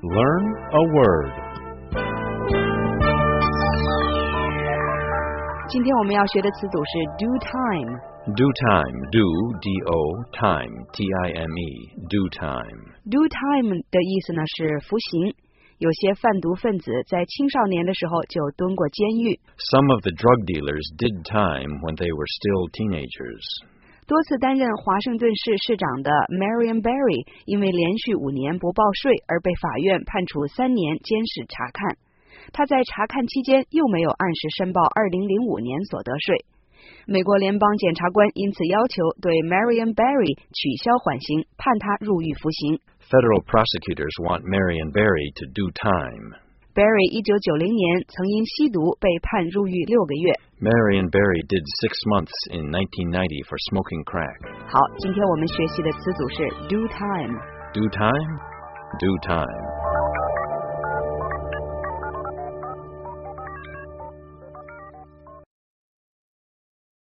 Learn a word. 今天我们要学的词组是 do time. Do time, do, D-O, time, T-I-M-E, do time. Do time 的意思呢是服刑。有些贩毒分子在青少年的时候就蹲过监狱。 Some of the drug dealers did time when they were still teenagers. 多次担任华盛顿市市长的 Marion Barry 因为连续5年不报税而被法院判处3年监视查看。他在查看期间又没有按时申报2005年所得税。美国联邦检察官因此要求对 Marion Barry 取消缓刑，判他入狱服刑。 Federal prosecutors want Marion Barry to do time. Barry 1990年曾因吸毒被判入狱6个月。 Marion Barry did 6 months in 1990 for smoking crack. 好，今天我们学习的词组是 do time. Do time? Do time.